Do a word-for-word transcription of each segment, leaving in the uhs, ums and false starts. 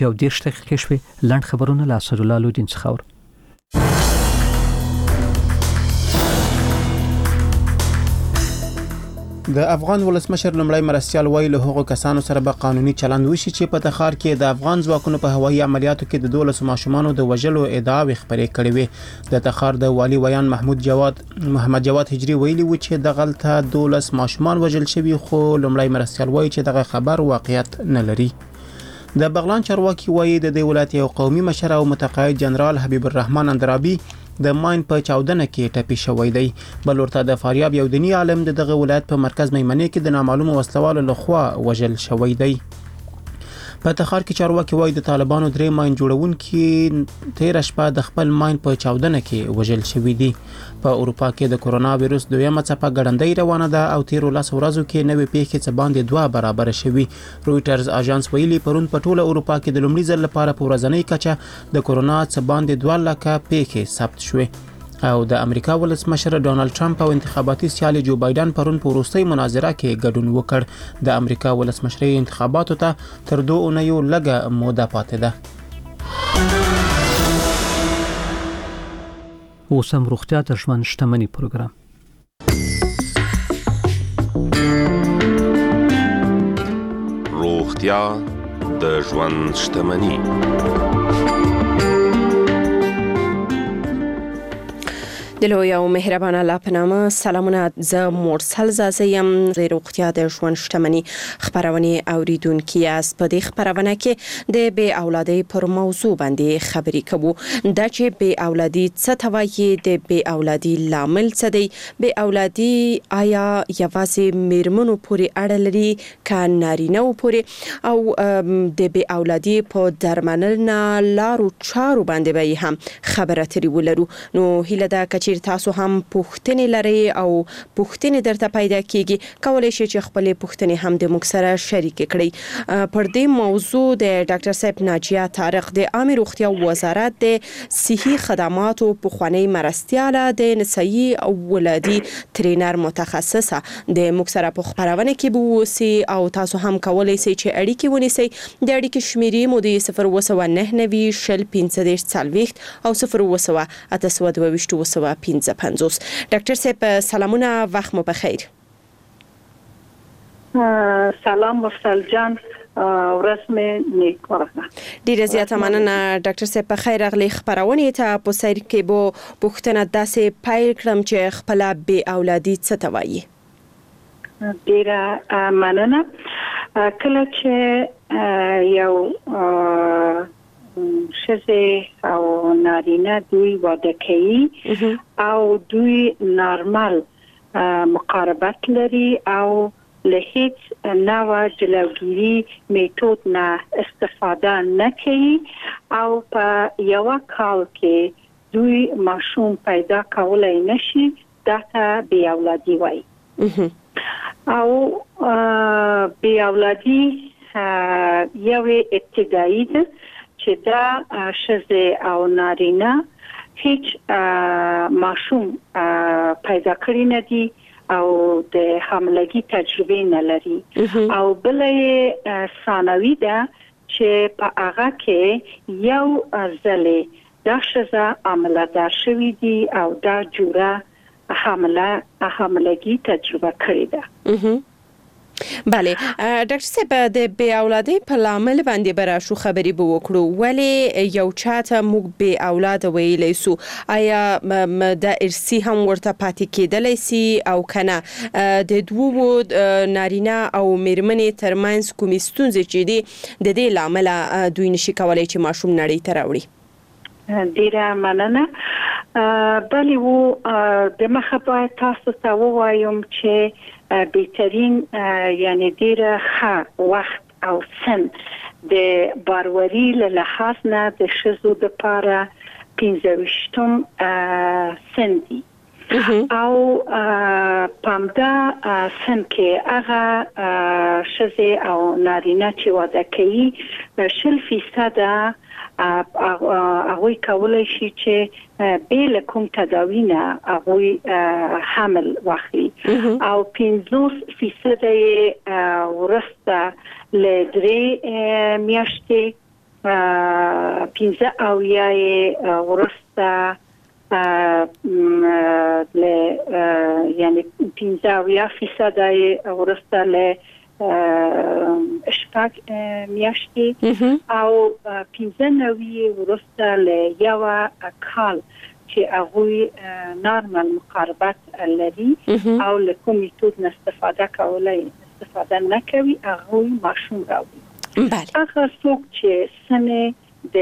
یو دیرش دقیقې شوې. لنډ خبرونه له اسدالله لودین څخه اورو. د افغان ولسمشر لومړی مرستیال وایي له هغو کسانو سره به قانوني چلند وشي چې په تخار کې د افغان ځواکونو په هوایي عملیاتو کې د دولسو ماشومانو د وژلو ادعاوې خبرې کړې وې. د تخار د والي ویان محمود جواد محمد جواد هجری ویلي و چې د غلطه دولس ماشومان وژل شوي، خو لومړی مرستیال وایي چې دغه خبر واقعیت نه لري. د بغلان چارواکي وایي د دې ولایت یو قومي مشر او متقاعد جنرال حبیب الرحمن اندرابي د ماین په چاودنه کې ټپي شوی دی. بل ورته د فاریاب یو دینی عالم د دغه ولایت په مرکز میمنې کې د نامعلومو وسلوالو لخوا وژل شوی دی. په تخار کې چارواکي وایي د طالبانو درې ماین جوړونکي تیر شپه د خپل ماین په چاودنه کې وژل شوی دي. په اروپا کې د کورونا وایرس دویمه څپه ګړندۍ روانه ده او تیر لس ورځو کې نوې پیښې څه باندې دوه برابر شوي. رويټرز اژانس ویلي پرون په ټوله اروپا کې د لومړي ځل لپاره په ورځنۍ کچه د کورونا څه باندې دوه لکه پیښې ثبت شوې. او د امریکا ولسمشر ډونالد ټرمپ او انتخاباتي سیال جو بایدن پرون په وروستۍ مناظره کې ګډون وکړ. د امریکا ولسمشرۍ انتخاباتو ته تر دوه اونیو لږه موده پاتې ده. اوس هم روغتیا د ژوند شتمني پروګرام. روغتیا د ژوند شتمني. دلو یو مهربان الله په نامه. سلامونه، زه مرسل زازیم. د روغتیا د ژوند شتمني خبرونه اوریدونکي است. په دې خبرونه کې د بې اولادۍ پر موضوع باندې خبرې کوو. دا چې بې اولادي څه ته وایي، د بې اولادي لامل څه دی، بې اولادي آیا یوازې میرمنو پورې اړه لري که نارینه و پورې، او د بې اولادي په درملنه لارو چارو باندې به هم خبره اترې ولرو. نو هیله ده که تاسو هم پوښتنې لرئ او پوښتنې درته پیدا کیږي، کولای شئ چې خپلې پوښتنې هم د موږ سره شریک کړئ. پر دې موضوع د ډاکټر صاحب ناجیه طارق د عامه روغتیا وزارت د صحي خدماتو پخوانی مرستیاله د نسایي او ولادي ترینر متخصصه د موږ سره په خبرونه کې بوسي، او تاسو هم کولای شئ چې اړیکې ونیسئ. د اړیکې شمیرې مو د صفر اووه نهه نوي شل پنځه دېرش څلوېښت او صفر اووه اته سوه دوه ویشت اووه سوه پنځه پنځوس. ډاکټر صاحب سلامونه، وخت مو بخیر. سلام مرسل جان، ورځ مې نیک ورغله. ډیره زیاته مننه ډاکټر صاحب. په خیر راغلی. خبرونه ته په سیر کې بو پوښتنه داسې پیل کړم چې خپل بې اولادي څه ته وایي. ډیره مننه. کله چې یو شزه او نارینه دوی واده کوي او دوی نارمل مقاربت لري او له هیڅ نوع جلوگیری میتود نه استفاده نه کوي او په یو کال کې دوی ماشوم پیدا کولای نشي، دا ته بې اولادي وایي. او بې اولادي یو ابتدایي ده چې دا شزه او نارینه هیڅ ماشوم پیدا کړی نه دي او د حاملګي تجربه نه لري. او بلې ثانوي ده چې په هغه کې یو ځلې دا شزه عملدار شوی دي او دا جوړه حامله حاملګي تجربه کړې ده. بله ډاکټر صاحب، د بې اولادۍ په لامل باندې به راشو خبرې به وکړو. ولې یو چاته موږ بې اولاده ویلی سو؟ آیا د ارثي هم ورته پاتې کېدلی سي او که نه؟ د دوو نارینه او میرمنې ترمنځ کومې ستونزې چې دي د دې لامله دوی نشي کولی چې ماشوم نړۍ ته راوړي؟ ډیره مننه. بلی و د مخه باید تاسو ته ووایم چې بهترین یعنی ډیره ښه وخت او سن د باروری له لحاظ نه د ښځو دپاره پنځه ویشتم سن دي. او په همدا سن کې هغه ښځې او نارینه چې واده کوي شل فیصده هغوی کولی شي چې بې له کوم تداوي نه هغوی حمل واخلي، او پنځوس فیصده یې وروسته له درې میاشتې پنځه او یا ورسته ل یعنی پنځه او یا فیصد ورسته ل شپږ میاشتې او پنځه نوي ورسته ل یو کال چې هغه نورمال مقاربت لري او له کوم میتود استفاده کولای استفاده نکوي هغه ماشوم راوړي. بله. هغه څوک چې سنه د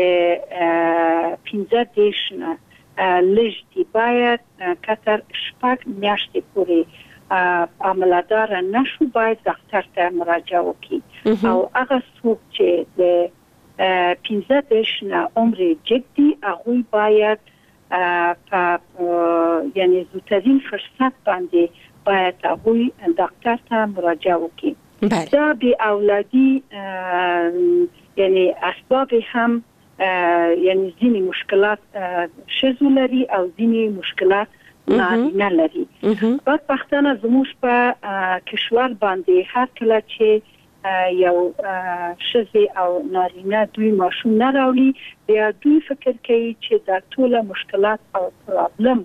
پنځه دیش نه لږ دی باید کتر شپږ میاشتې پورې عملدار نشو باید ډاکټر ته مراجعه وکړي او هغه څوک چې د پنځه دیش نه عمر جدي هغه باید په یعنی زودترین فرصت باندې باید هغه ډاکټر ته مراجعه وکړي. دا بی اولادی یعنی اسباب هم یعنی ځینی مشکلات شذو لري او ځینی مشکلات نارینه لري. بعد پښتانه زموږ په کشور باندې هر کله چې یو شذي او نارینه دوی ماشوم نه راوړي بیا دوی فکر کوي چې دا ټول مشکلات او پرابلم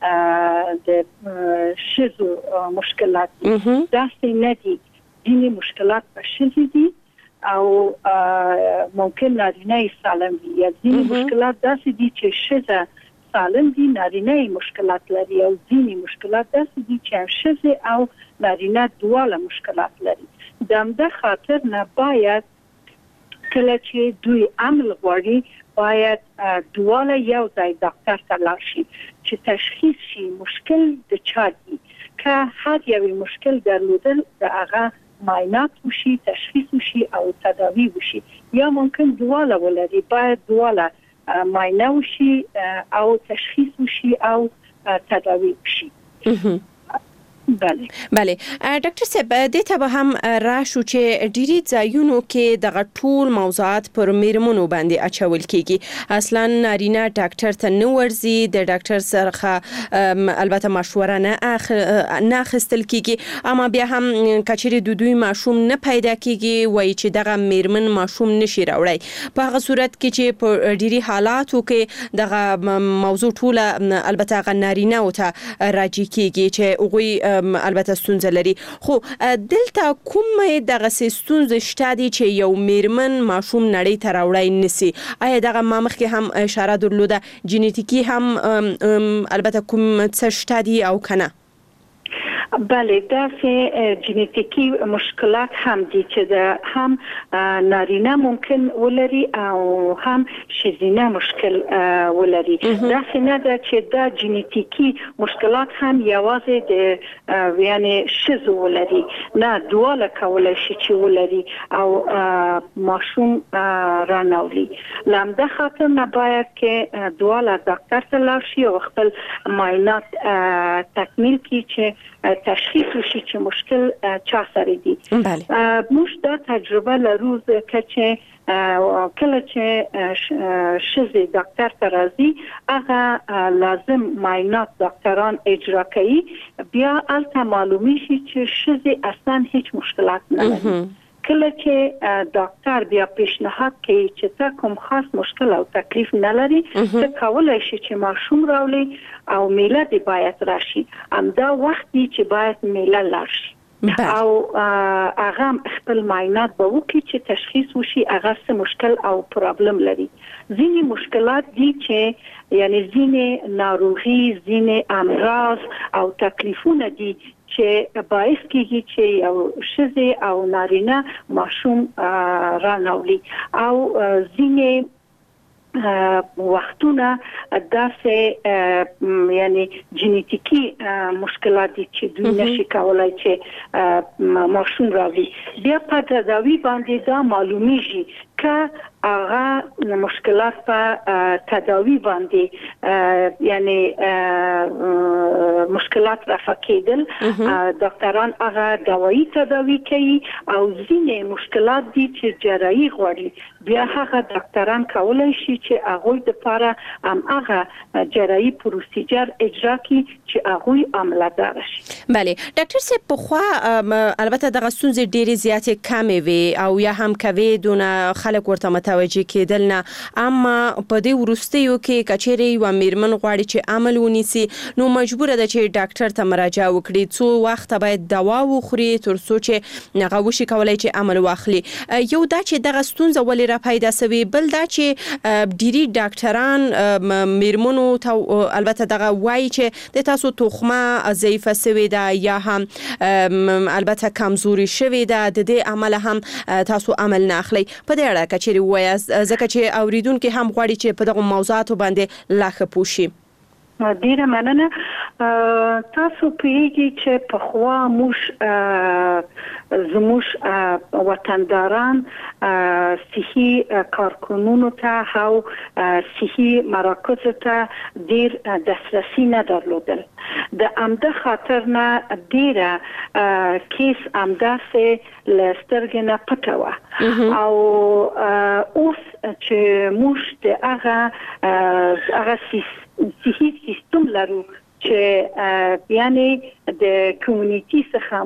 د شذو مشکلات دا څه نه دي. ځینې مشکلات په شذي دي او ممکن نارینه سالم وي یا ځینې مشکلات داسې دي چې شذه سالم دي نارینه مشکلات لري او ځینې مشکلات داسې دي چې شذه او نارینه دواړه مشکلات لري. د همدې خاطر نه باید کله چې دوی عمل غواړي باید دواړه یو ځای ډاکټر ته لاړ شي چې تشخیص شي مشکل د چا دی. که هر یو مشکل درلودل د هغه معاینات وشي تشخیص وشي او تداوی وشي یا ممکن دواړه ولري باید دواړه معاینه وشي او تشخیص وشي او تداوی وشي. بله بله ډاکټر صاحب د ته به هم راشو چې ډیری ځایونو کې دغه ټول موضوعات پر میرمنو باندې اچول کیږي. اصلا نارینه ډاکټر ته نه ورځي د ډاکټر سره البته مشوره نه اخ نه خستل کیږي اما بیا هم کچری د دوی ماشوم نه پیدا کیږي وای چې دغه میرمن ماشوم نشي راوړی. په هغه صورت کې چې په ډیری حالاتو کې دغه موضوع ټول البته غ نارینه او ته راځي کیږي چې هغه البته ستونزه لري. خو دلته کومه دغه ستونزه شته دي چې یو میرمن ماشوم نړۍ ته راوړی نسی؟ آیا دغه مامخ کې هم اشاره درلوده جنیتیکی هم البته کوم څه شته دي او کنه؟ بله داسې جنیتیکی مشکلات هم دي چې د هم نارینه ممکن ولري او هم شذینه مشکل ولري. داسې نه ده چې دا جنیتیکی مشکلات هم یوازې د یعنی شذ ولري نه دواړه کولای شي چې ولري او ماشوم راناولي. لامده خاطر نه باید که دواړه ډاکټر ته لاړ شي او خپل معاینات تکمیل کړي چې تشخیص وشي چې مشکل چا سره دی. موږ دا تجربه لرو چې کله چې شذي ډاکټر ته راځي هغه لازم معاینات ډاکټران اجرا کوي بیا البته معلومی شي چې شذي اصلا هیڅ مشکلات نه لري. کله چې ډاکټر بیا پیشنهاد کوي چې تا کوم خاص مشکل او تکلیف نه لري ته کولای شي چې ماشوم راولي او میله دی باید راشي همدا وختي چې باید میله لاشي او هغه خپل معاینات به وکړي چې تشخیص وشي هغه څه مشکل او پرابلم لري. ځینې مشکلات دي چې یعنی ځینې ناروغي ځینې امراض او تکلیفونه دي چې باعث کیږي چې یو شذي او نارینه ماشوم راناولي او ځینې وختونه داسې یعنی جنیتیکی مشکلات دي چې دوی نشي کولای چې ماشوم راوړي. بیا په تداوی باندې دا معلومیږي که هغه مشکلات په تداوی باندې یعنی مشکلات رفع کېدل ډاکټران هغه دوايي تداوی کوي او ځینې مشکلات دي چې جراحي غواړي بیا هغه ډاکټران کولای شي چې هغه د لپاره هم هغه جراحي پروسیجر اجرا کړي چې هغه عملدار شي. بله ډاکټر صاحب په خو البته د غسونځ ډېری زیاتې کمې وي او یا هم کوي دونه خلک ورته متوجي کېدل نه، اما په دې ورستیو کې کچېری و میرمن غواړي چې عمل ونیسي نو مجبور ده چې ډاکټر ته مراجعه وکړي، څو وخت باید دوا وخوري تر څو چې هغه وشي کولای چې عمل واخلي. یو دا چې دغه ستونزه ولې را پیدا سوي، بل دا چې ډيري ډاکټران میرمنو ته البته دغه وایي چې د تاسو تخمه ضعیفه سوي ده یا هم البته کمزوري شوي ده، د دې عمل هم تاسو عمل نه اخلي. په دې اړه کچېری وایي ځکه چې اوریدونکو هم غواړي چې په دغه موضوعاتو باندې لاخه پوښي. ډیره مننه. تاسو پیږي چې په خوا موږ زموږ وطنداران صحي کارکونونو ته او صحي مراکز ته ډیر دسترسي نه درلودل. د امده خاطر نه ډیره کیس امده سه لسترګ نه پټوه او اوس چې موږ د هغه هغه صحي سیستم لرو چې یعنی د کمیونټي څخه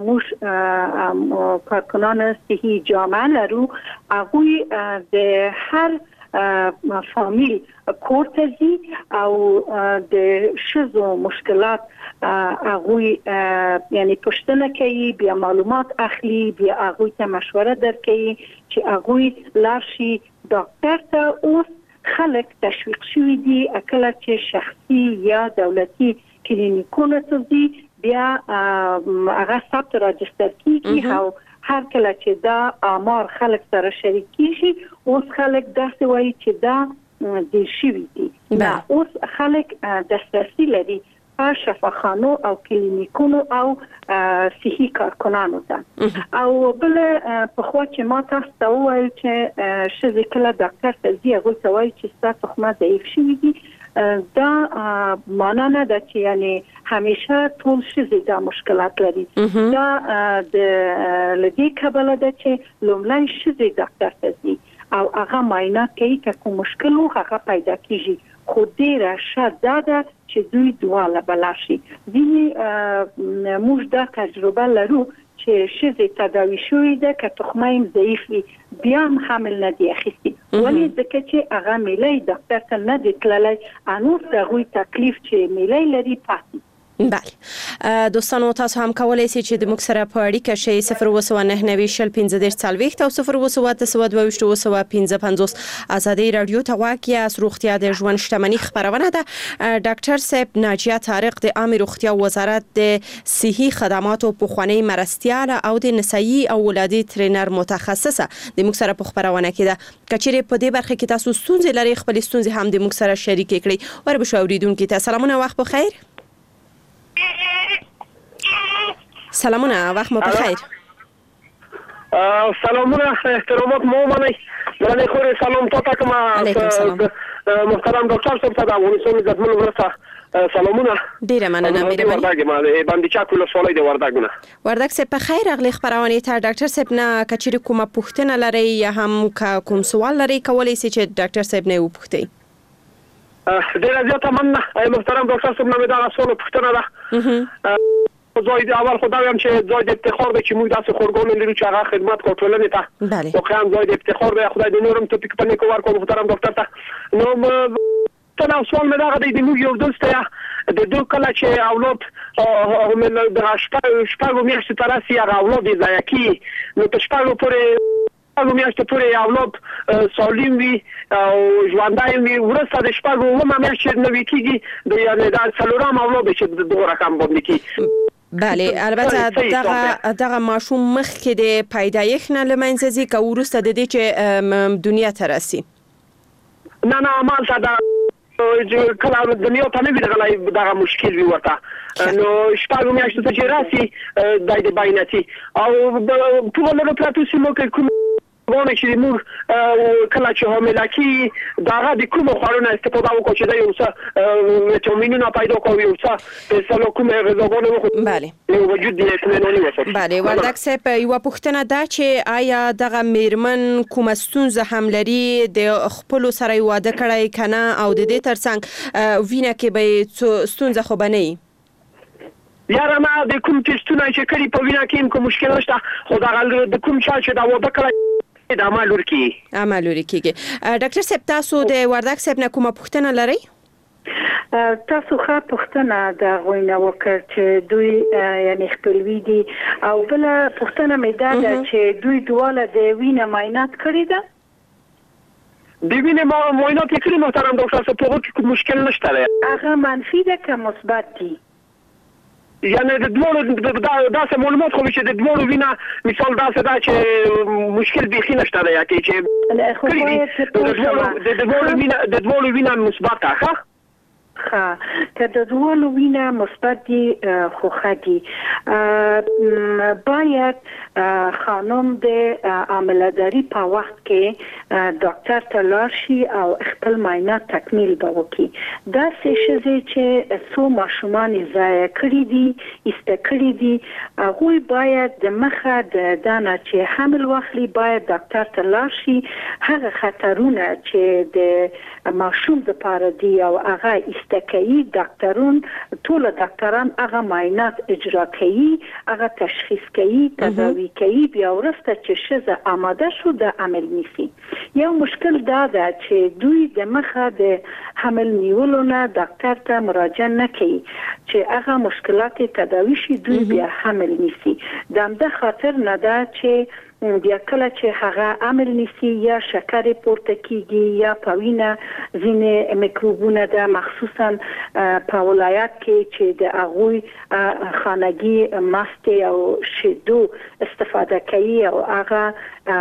موږ کارکنان صحي جامعه لرو، هغه د هر فامیل کورتزي او د شذو مشکلات هغه یعنی پښتنه کوي، بیا معلومات اخلي، بیا هغه ته مشوره درکوي چې هغه لارشي ډاکټر ته. اوس خلک تشویق شوي دي اکل چې شخصي یا دولتي کلینیکونه ته دي، بیا هغه ثبت راجستر کیږي او هر کله چې دا آمار خلک سره شریک کیږي اوس خلک داسې وایي چې دا د شوي دي. دا اوس خلک دسترسي لري په شفاخانو او کلینیکونو او صحي کارکنانو ته. او بل په خوا چې ما تاسو ته وایي چې شذ کله ډاکټر ته ځي هغه ته وایي چې تاسو تخمه ضعیف شوي دي، دا معنا نه ده چې یعنی همیشه ټول شذ دا مشکلات لري. دا د لدی کبله ده چې لومړی شذ ډاکټر ته ځي او هغه معاینه کوي که کوم مشکل هغه پیدا کیږي، خو ډیره شاده ده چې دوی دواله بلاشي. ځینې موږ دا تجربه لرو چې شذ تداوي شوی ده که تخمه ضعیف وي بیا هم حامل نه دی اخیستی، ولی ځکه چې هغه میلای ډاکټر ته نه دی تللی، انوس دغه تکلیف چې میلای لري پاتې. بله دوستانو تاسو هم کولای شئ چې د موږ سره په اړیکه شئ صفر اووه سوه نهه نوي شل پنځه دېرش څلوېښت او صفر اووه سوه اته سوه دوه ویشت اووه سوه پنځه پنځوس. ازادي راډیو ته غواړئ یاست، روغتیا د ژوند شتمني خبرونه ده. ډاکټر صاحب ناجیه طارق د عامه روغتیا وزارت د صحي خدماتو پخوانی مرستیال او د نسایي او ولادي ترینر متخصصه د موږ سره په خبرونه کې ده. کچېرې په دې برخه کې تاسو ستونزې لري خپل ستونزې هم د موږ سره شریک کړئ. وربشو اوریدونکو ته سلامونه، وخت بخیر. سلامونه، وخت مو بخیر. سلامونه، احترامات مو منئ. مننه خوري سلام تاسو کوم محترم ډاکټر صاحب ته د افغانستان عزتمن ورته سلامونه. ډیره مننه مهرباني. وردګ ما باندې چا کول سوالای دی وردګ نه. وردګ صاحب په خیر اغلی خبرونه ته ډاکټر صاحب نه کچېری کومه پوښتنه لري یا هم کوم سوال لري کولای شي چې ډاکټر صاحب نه وپوښتي. ډیره زیاته مننه محترم ډاکټر صاحب نو دا سوال پوښتنه ده. زاید اول خدای هم چې زاید افتخار به چې موږ داسې خورګون لرو چې هغه خدمت کوو ټولنې ته. واقعا زاید افتخار به خدای دې نورم توفیق پنه کو ورکو محترم ډاکټر ته. نو ته سوال مې دا غوډې د موږ یو دوست د دوه کله چې اولاد هم د شپږ شپږ میاشتې تر راسي هغه اولاد یې ضایع کی، نو په شپږ پورې هغه میاشتې پورې اولاد سالم وي او ژوندای وي، ورسته د شپږ اومه میاشتې نوي کیږي د یعنی د څلورم اولاد چې دغه رقم باندې کی. بله البته دغه دغه ماشوم مخ کې د پیدایښت نه لمنځه ځي که ورسته د دې چې دنیا ته راسي. نه نه مال ته دا کله دنیا ته نه وي دغه دغه مشکل وي ورته، نو شپږ میاشتې ته چې راسي د دې باینتي او په ولر پلاتو سیمو کې کوم وانه چې مور کله چې حاملکی داغه د کوم خوړو استفاده وکړي چې د یو څه ویټامینونه پیدا کوي او څه سلو کوم غذاګونه وخوري بله وجود یې اطمیناني وساتي. بله وردک صاحب یو پوښتنه ده چې آیا دغه میرمن کوم ستونزه هم لري د خپل سره واده کړی کنه او د دې ترڅنګ وینه کې به ستونزه خو بنئ؟ یاره ما د کوم ټیسټونه چې کړي په وینا کې کوم مشکل نشته خو دا د کوم چا چې دا واده کړی دا عمل ورکی عمل ورکیږي. ډاکټر صاحب تاسو د وردک صاحب نه کومه پوښتنه لرئ؟ تاسو ښه پوښتنه د غوینه وکړ چې دوی یعنی خپلوي دي او بل پوښتنه مې ده چې دوی دواله د وینه معاینات کړی ده؟ د وینې معاینات کړي محترم ډاکټر صاحب په کې مشکل نشته. هغه منفي ده که مثبت دي؟ یعنی د دوه داسې معلومات خو چې د دوه وینه مثال داسې دا چې مشکل بيخي نشته یا کې چې د دوه وینه د دوه وینه مثبت ده ها که د دوه وینه مثبت دي خو خدي باید خانم د عملداري په وخت کې ډاکټر ته لاړ شي او خپل معاینات تکمیل وکړي. دا څه شي چې څو ماشومان ضایع کړي دي ایسته کړي دي هغه باید د مخه د دانه چې حمل واخلي باید ډاکټر ته لاړ شي. هغه خطرونه چې د ماشوم لپاره دي او هغه ایستکایی ډاکټرون ټول ډاکټران هغه معاینات اجرا کوي هغه تشخیص کوي تداوی کوي بیا ورسته چې شزه آماده شو د عمل نیسي. یو مشکل دا ده چې دوی د مخه د حمل نیولو نه ډاکټر ته مراجعه نه کوي چې هغه مشکلات تداوی شي دوی بیا حمل نیسي. د همدا خاطر نه ده چې بیا کله چې هغه عمل نیسی یا شکر پورته کیږي یا پوینه ځینې میکروبونه ده مخصوصا په ولایت کې چې د هغوی خانگی مست او شیدو استفاده کوي او هغه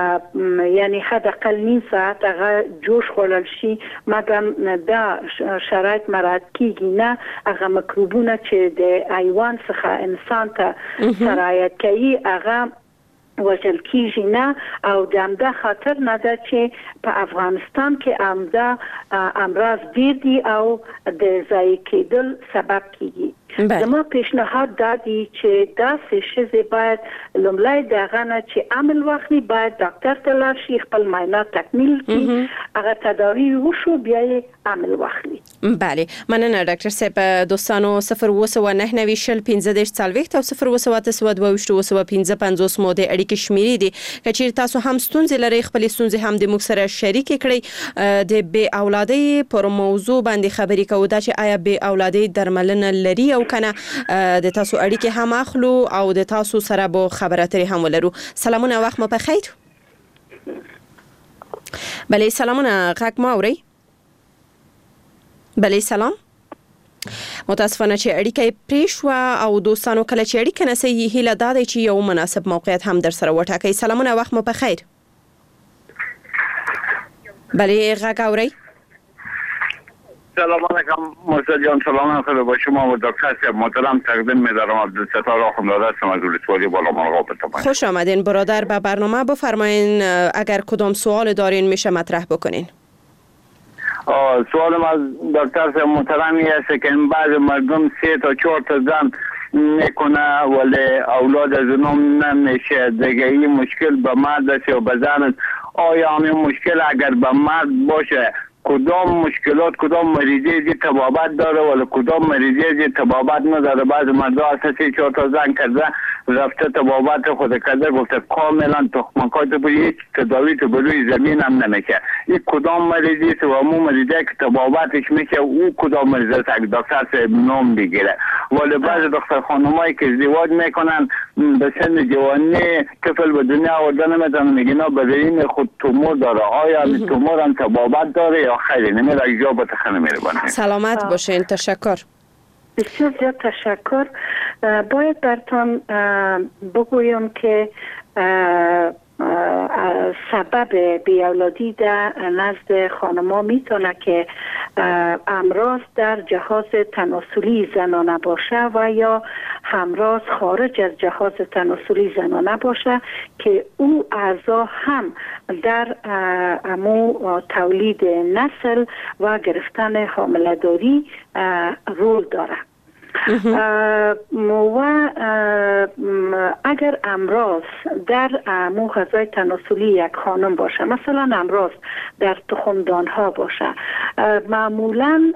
یعنی حداقل نیم ساعت هغه جوش خورل شي مګر دا شرایط مراعات کیږي نه هغه میکروبونه چې د حیوان څخه انسان ته سرایت کوي هغه وجل کیږي نه او د همدا خاطر نه ده چې په افغانستان کې همدا امراض ډیر دي او د ضایع کېدل سبب کیږي. زما پیشنهاد دا دی چې دا څه باید لومړی دغه نه چې عمل واخلي باید ډاکټر ته لاړ شي خپل معاینات تکمیل کړي هغه تداوی وشو بیا یې عمل واخلي. بله مننه ډاکټر صاحب. دوستانو صفر وسو نه نوي شل پنځه دیش څلويخت او صفر وسو تاسو دوه وشتو وسو پنځه پنځوس مو د اړیکې شمیرې دي کچیر تاسو هم ستونزې لري خپل ستونزې هم د موږ سره شریک کړئ. د بی اولادۍ پر موضوع باندې خبرې کوو دا چې آیا بی اولادۍ درملنه لري او کنه د تاسو اړیکې هم اخلو او د تاسو سره به خبرې اترې هم ولرو. سلامونه وخت مو بخیر. بله سلامونه غږ ما اورئ؟ بله سلام. متاسفانه چې اړیکه پرې شوه او دوستانو کله چې اړیکه نسي هیله دا دی چې یو مناسب موقعیت هم در سره وټاکئ. سلامونه وخت مو بخیر. بله غږ اورئ؟ سلام علیکم مرتضی جان. سلام خیلی با شما و دکتر صاحب محترم تقدیم می‌دارم. عبدالستار آخوندزاده هستم از ولسوالی بالا مرغاب تمام. خوش آمدین برادر به برنامه. بفرمایین اگر کدام سوال دارین میشه مطرح بکنین. سوالم از دکتر صاحب محترمی است که این بعض مردم سه تا چهار تا زن میکنه ولی اولاد از اونم نمیشه دیگه. این مشکل به مرد است یا به زن؟ آیا همین مشکل اگر به مرد باشه کدام مشکلات کدام مریضی زی طبابت داره ولی کدام مریضی زی طبابت نداره؟ بعض مردا اساسی چهار تا زن کرده رفته طبابت خود کرده گفته کاملا تخمکات تو هیچ تداوی تو بروی زمین هم نمیشه. این کدام مریضی است و همون مریضی که طبابتش میشه او کدام مریضی است که دکتر صاحب نام بگیره؟ ولی بعض دختر خانمایی که ازدواج میکنن به سن جوانی طفل به دنیا آورده نمیتونن میگن بدین خود تومور داره. آیا این تومور هم طبابت داره یا خیلی نمیره؟ اجابت خیلی میربانه. سلامت باشین. تشکر. بسیار زیاد تشکر. باید براتون بگویم که سبب بیاولادی در نزد خانما میتونه که امراض در جهاز تناسلی زنانه باشه و یا همراز خارج از جهاز تناسلی زنانه باشه که او اعضا هم در امو تولید نسل و گرفتن حامله‌داری رول داره. و اگر امراض در مو غذای تناسلی یک خانم باشه، مثلا امراض در تخمدان ها باشه، معمولا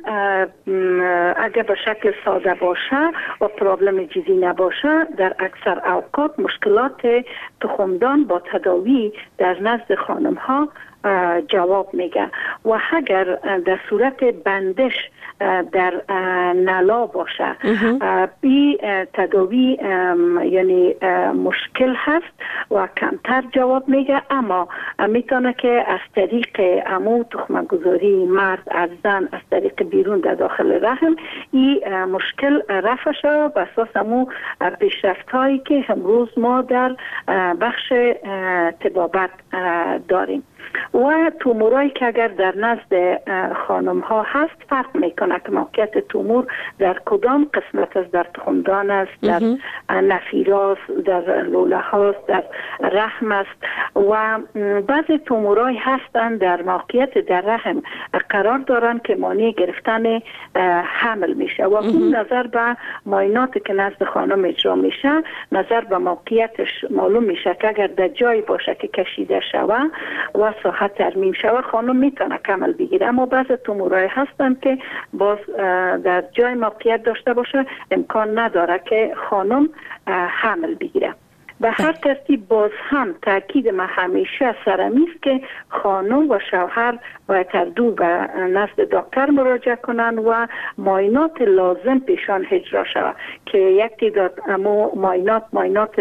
اگر به شکل ساده باشه و پرابلم جدی نباشه، در اکثر اوقات مشکلات تخمدان با تداوی در نزد خانم ها جواب میگه. و اگر در صورت بندش در نلا باشه، بی تداوی یعنی مشکل هست و کمتر جواب میگه، اما میتونه که از طریق امو تخمگذاری مرد از زن از طریق بیرون در داخل رحم این مشکل رفع شد به اساس امو پیشرفت هایی که امروز ما در بخش طبابت داریم. و تومورایی که اگر در نزد خانم ها هست فرق میکنه که موقعیت تومور در کدام قسمت از در تخمدان است، در نفیراست، در لوله هاست، در رحم است. و بعضی تومورایی هستند در موقعیت در رحم قرار دارن که مانع گرفتن حمل میشه و اون نظر به معایناتی که نزد خانم اجرا میشه، نظر به موقعیتش معلوم میشه که اگر در جایی باشه که کشیده شوه و ساحه ترمیم شوه، خانم میتونه حمل بگیره. اما بعض تومورای هستن که باز در جای موقعیت داشته باشه امکان نداره که خانم حمل بگیره. به هر ترتیب باز هم تاکید ما همیشه سرمی است که خانم و شوهر باید هر دو به نزد دکتر مراجعه کنند و معاینات لازم پیشان اجرا شود که یک تعداد معاینات معاینات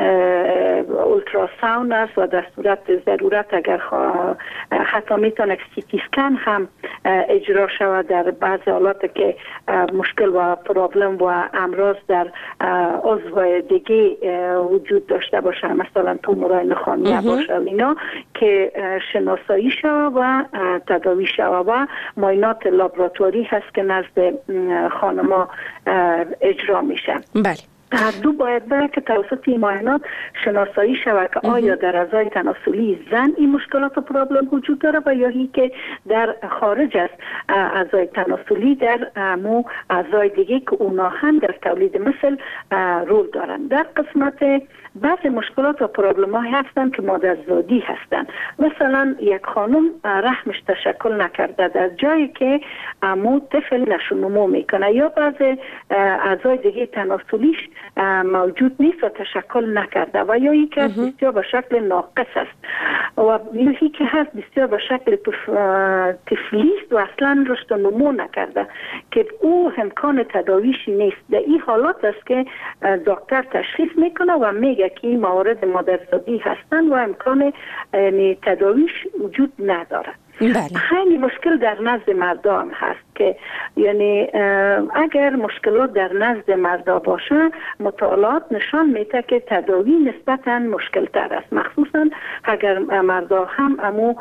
اولتراساوند است و در صورت ضرورت اگر حتی میتونه سی تی اسکن هم اجرا شود در بعض حالات که مشکل و پرابلم و امراض در عضو دیگه وجود داشته باشه، مثلا تومورای نخامیه باشه اینا که شناسایی شود و تداوی شود و معاینات لابراتواری هست که نزد خانما اجرا میشه. بله. هر دو باید بره که توسط این معاینات شناسایی شود که آیا در اعضای تناسلی زن این مشکلات و پرابلم وجود داره و یا هی که در خارج از اعضای تناسلی در مو اعضای دیگه که اونا هم در تولید مثل رول دارن. در قسمت بعض مشکلات و پرابلم ها هستن که مادرزادی هستن. مثلا یک خانم رحمش تشکل نکرده در جایی که مو طفل نشونمو میکنه یا بعض اعضای دیگه تناسلیش موجود نیست و تشکل نکرده و یا یکی از بسیار به شکل ناقص است و یا یکی هست بسیار به شکل طفلیست و اصلا رشد و نمو نکرده که او امکان تداویش نیست. در این حالات است که دکتر تشخیص میکنه و میگه که این موارد مادرزادی هستن و امکان تداویش وجود نداره. خیلی مشکل در نزد مردان هست که یعنی اگر مشکلات در نزد مردا باشه مطالعات نشان میده که تداوی نسبتا مشکل تر است، مخصوصا اگر مردا هم امو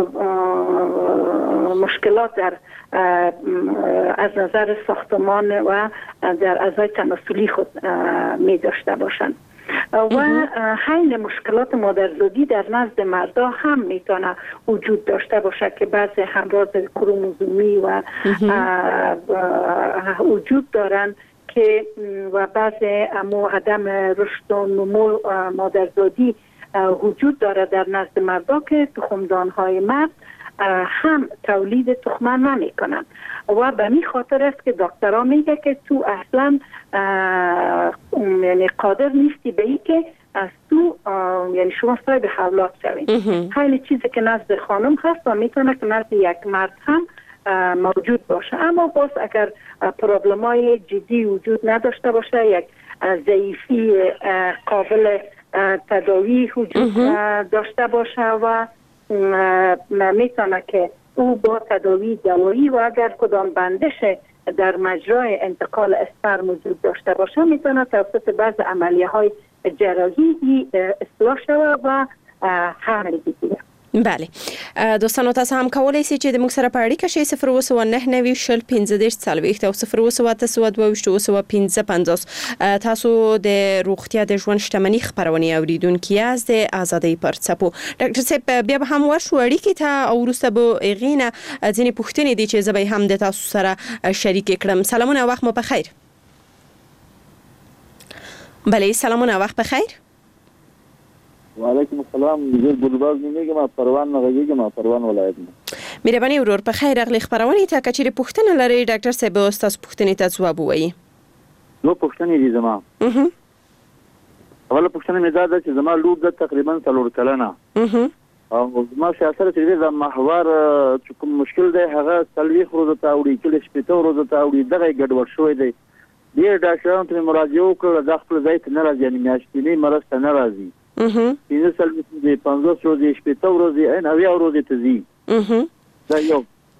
مشکلات در از نظر ساختمان و در اعضای تناسلی خود می داشته باشند. و حین مشکلات مادرزادی در نزد مردا هم میتونه وجود داشته باشه که بعضی همراز کروموزومی و وجود دارن که و بعضی امو عدم رشد و نمو مادرزادی وجود داره در نزد مردا که تخمدان‌های مرد هم تولید تخمه نمی کنن و به می خاطر است که دکترها میگه که تو اصلا یعنی قادر نیستی به این که از تو یعنی شما صاحب اولاد شوید. خیلی چیزی که نزد خانم هست و میتونه که نزد یک مرد هم موجود باشه، اما باز اگر پرابلم های جدی وجود نداشته باشه، یک ضعیفی قابل تداوی وجود داشته باشه و میتونه که او با تداوی دوایی و اگر کدام بندش در مجرای انتقال اسپرم وجود داشته باشه میتونه توسط بعض عملیه های جراحی اصلاح شود و حمل بگیره. بله دوستانو تاسو هم کولای شئ چې د موږ سره په اړیکه شئ صفر اووه سوه نهه نوي شل پنځه دېرش څلوېښت او صفر اووه سوه اته سوه دوه ویشت اووه سوه پنځه پنځوس. تاسو د روغتیا د ژوند شتمنۍ خبرونه اوریدونکي یاست د ازادۍ پر څپو. ډاکټر صاحب بیا به هم ورشو اړیکې ته او وروسته به اغینه ځینې پوښتنې دي چې زه به هم د تاسو سره شریک کړم. سلامونه وخت مو په خیر. بله سلامونه وخت په خیر. وعلیکم السلام. زه ګلباز نیمګم پروان نغږیږم پروان ولایت نه. مهرباني ورور په خیر اغلی خبرونه ته کچېره پوښتنه لري ډاکټر صاحب تاسو پوښتنې ته ځواب وایي. نو پوښتنې دي زما. اها. اوله پوښتنه مې دا ده چې زما لور د تقریبا څلور کلنه. اها. او زما سیاست چې د محور چې کوم مشکل دی هغه څلوېښت ورځې ته اوړي کله شپېته ورځې ته اوړي دغه ګډوډ شوی دی. ډېر ډاکټرانو ته مراجعه وکړه د خپل ځای ته نه راځي یعنې میاشتنۍ مرض ته نه راځي. اها. پنځه څلوېښت ورځې پنځوس ورځې شپېته ورځې ان اویا ورځې ته ځي. اها. دا یو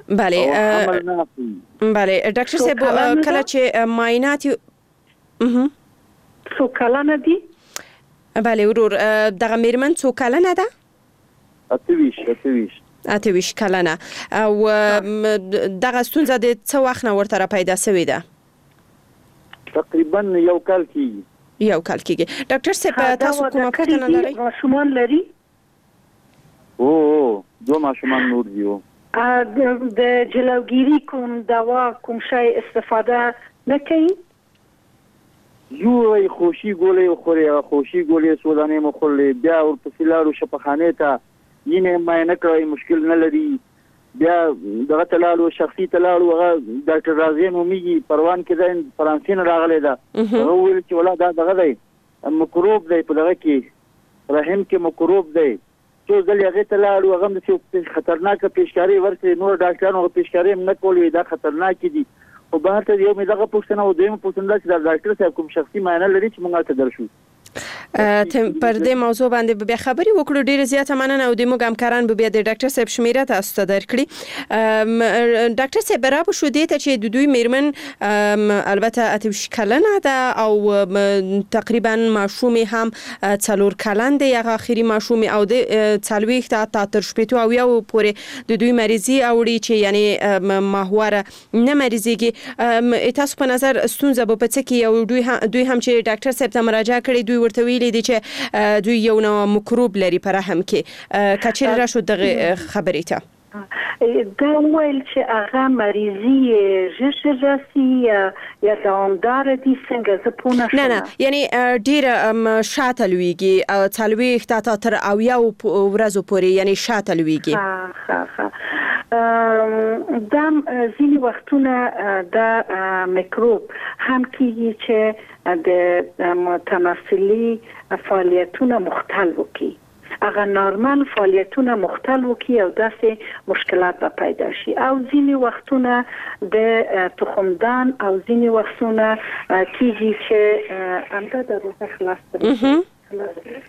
بله بله ډاکټر صاحب کله چې معاینات اها څو کلنه دي؟ بله ورور دغه میرمن څو کلنه ده؟ اته ویشت اته ویشت اته ویشت کلنه. او دغه ستونزه د څه وخت نه ورته پیدا شوې ده؟ تقریبا یو کال کېږي. یو کال کېږي. ډاکټر صاحب تاسو کومه پوښتنه لرئ؟ ماشومان لري؟ او او دو ماشومان نور دي. د جلوگیری کوم دوا کوم شی استفاده نه کوي؟ یو ای خوشي ګولې خوري خوشي ګولې سودانې مخولې بیا ورپسې لاړو شفاخانه ته یینه معاینه کوي مشکل نه لري. بیا دغه تلالو شخصي تلالو هغه ډاکټر رازي موميږي پروان کې د فرانسې نه راغلی دا هغه ویل چې ولا دا دغه دی مکروب دی په دغه کې رحم کې مکروب دی. څو ځلې هغه تلالو هغه د خطرناک پیشکاری ورته نور ډاکټرانو پیشکاری نه کولې دا خطرناک دي. او به ته یو مې دغه پوښتنه او دویم پوښتنه چې د ډاکټر صاحب کوم شخصي معاینه لري چې موږ ته درشو. تم پر دې موضوع باندې به خبري وکړو. ډیره زیاته مننه او د موږ همکاران به د ډاکټر صاحب شمیره تاسو ته درکړي. ډاکټر صاحب برابر شو دي ته چې د دوی میرمن البته اته ویشت کلنه ده او تقریبا ماشوم هم څلور کلن دی. هغه اخیری ماشوم او د څلوېښت تا تر شپېته او یو پورې د دوی مریضي اوړي چې یعنی محور نه مریضيږي. تاسو په نظر ستونزه به په څه کې او دوی هم دوی هم چې ډاکټر صاحب ته مراجعه کړې دوی ورته ویلي دي چې دوی یو نوع مکروب لري په رحم کې. کچېره راشو دغه خبرې ته دا ویل چې هغه مریضي ژر راسي یا دوامدار دي څنګه زه پوه نه شوم. نه نه یعنی ډېره شاته لویږي څلوېښت تا تر اویا ورځو پورې یعنی شاته لویږي. ښه ښه دا ځینې وختونه دا میکروب هم کېږي چې د متناسلي فعالیتونه مختل وکړي. اگر نورمال فعالیتونه مختل وکړي او داسې مشکلات به پیدا شي. او ځینې وختونه د تخمدان او ځینې وختونه کېږي چې همدا د روزه خلاص کړي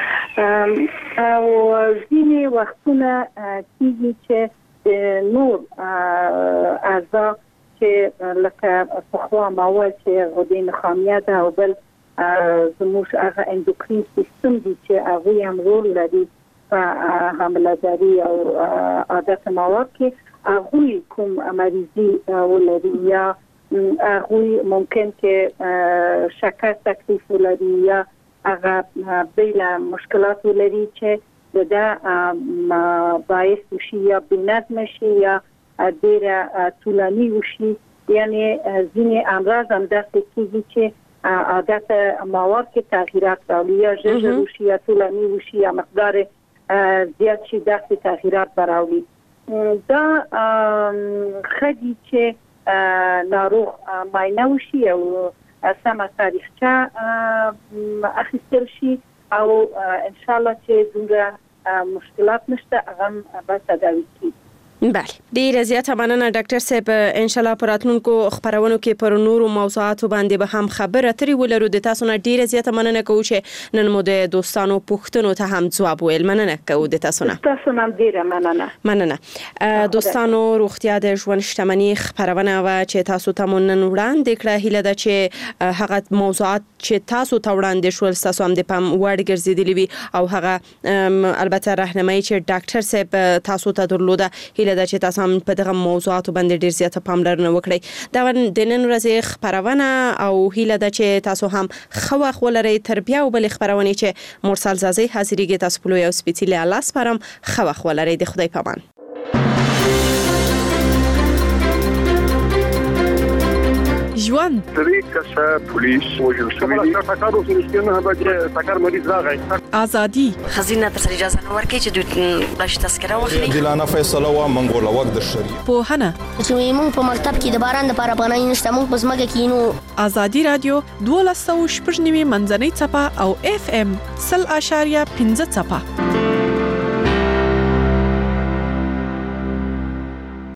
او ځینې وختونه کېږي چې نور اعضا چې لکه پخوا ما ویل چې غدې نخامیه ده او بل زموږ هغه اندوکرین سیستم دي چې هغوی هم رول لري په حامله‌داري او عادت مواد کې هغوی کوم مریضي ولري یا هغوی ممکن کې شکر تکلیف ولري یا هغه بل مشکلات ولري چې دا باعث وشي یا بنظم شي یا ډېره طولاني وشي. یعنی ځینې امراض هم داسې کېږي چې عادت مواد کې تغییرات راوړي یا ژر ژر وشي یا طولاني وشي یا مقدار زیات شي داسې تغییرات به راوړي. دا ښه دي چې ناروغ معاینه وشي او سمه تاریخچه اخیستل شي او انشاءالله چې دومره مشکلات نشته هغه به تداوي کېږي. بله ډیره زیاته مننه ډاکټر صاحب ان شاء الله پر راتلونکو خبرونو کې پر نورو موضوعاتو باندې به هم خبره اترې ولرو د تاسو نه ډیره زیاته مننه کوو چې نن مو د دوستانو پوښتنو ته هم ځواب ویل مننه کوو د تاسو نه تاسو هم ډیره مننه مننه دوستانو روغتیا د ژوند شتمنۍ خبرونه و چې تاسو ته مون نن وړاندې کړه هیله ده چې هغه موضوعات چې تاسو ته وړاندې شول تاسو هم د پام وړ ګرځېدلی وي او هغه البته راهنمایي چې ډاکټر صاحب تاسو ته درلوده هیله ده چې تاسو هم په دغه موضوعاتو باندې ډیر زیاته پاملرنه وکړئ دا د نن ورځې خبرونه او هیله ده چې تاسو هم ښه وخت ولرئ تر بیا او بلې خبرونه چې مرسل زازی حاضرېږي تاسو په لوی او سپیڅلي الله سپارم ښه وخت ولرئ د خدای په امان ژوند درې کسه پولیس وژل شوي دي ټاکارو سره نه به ټاکار مریض راغی ازادي خزینه تر اجازه نه ورکړي چې دوی بلش تذکره واخلي دلانه فیصله وا منګول وخت د شریعت په هنه چې موږ په مکتب کې د باران د لپاره بنای نشته موږ په زمګه کې نو ازادي رادیو دوه سوه شپږ نوي منځنۍ چپه او اف ام صفر اشاریه پنځه چپه